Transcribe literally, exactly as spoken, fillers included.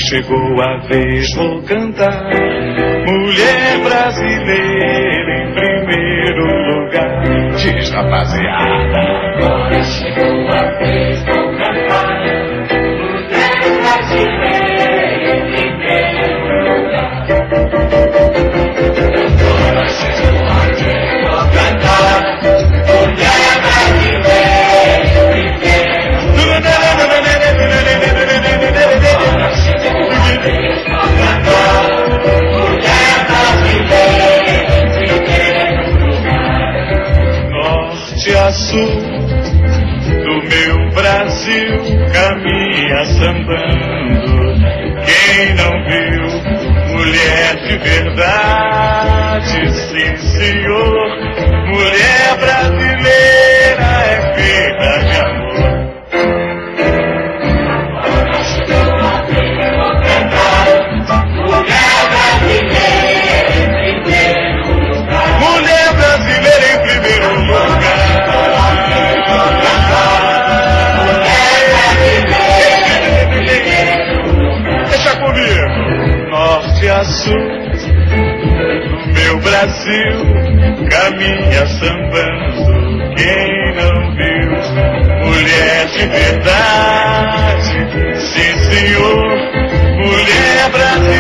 chegou a vez, vou cantar. Mulher brasileira em primeiro lugar. Diz, rapaziada. Agora chegou a vez, vou cantar. Mulher brasileira em primeiro lugar. Agora chegou a vez, vou cantar. Mulher brasileira em primeiro lugar. Norte a sul do meu Brasil caminha sambando. Quem não viu mulher de verdade, sim senhor, mulher brasileira é feita de amor. Mulher brasileira em primeiro lugar. Deixa comigo. Norte a sul do meu Brasil caminha sambando. Quem não viu mulher de verdade, sim senhor, mulher brasileira